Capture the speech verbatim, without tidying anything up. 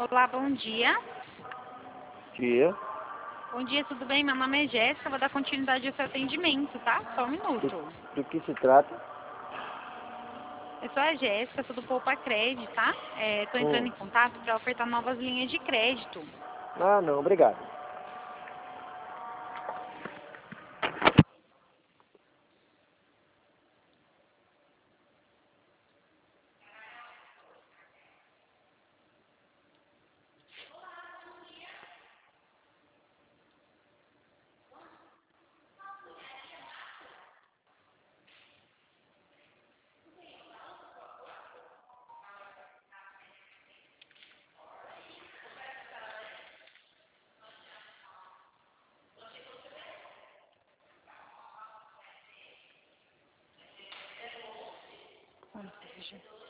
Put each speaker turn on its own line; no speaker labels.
Olá, bom dia.
Dia.
Bom dia, tudo bem? Meu nome é Jéssica, vou dar continuidade ao seu atendimento, tá? Só um minuto.
Do, do que se trata?
Eu sou a Jéssica, sou do Poupa Crédito, tá? É, tô entrando
Hum.
em contato para ofertar novas linhas de crédito.
Ah, não, obrigado.
Ou seja,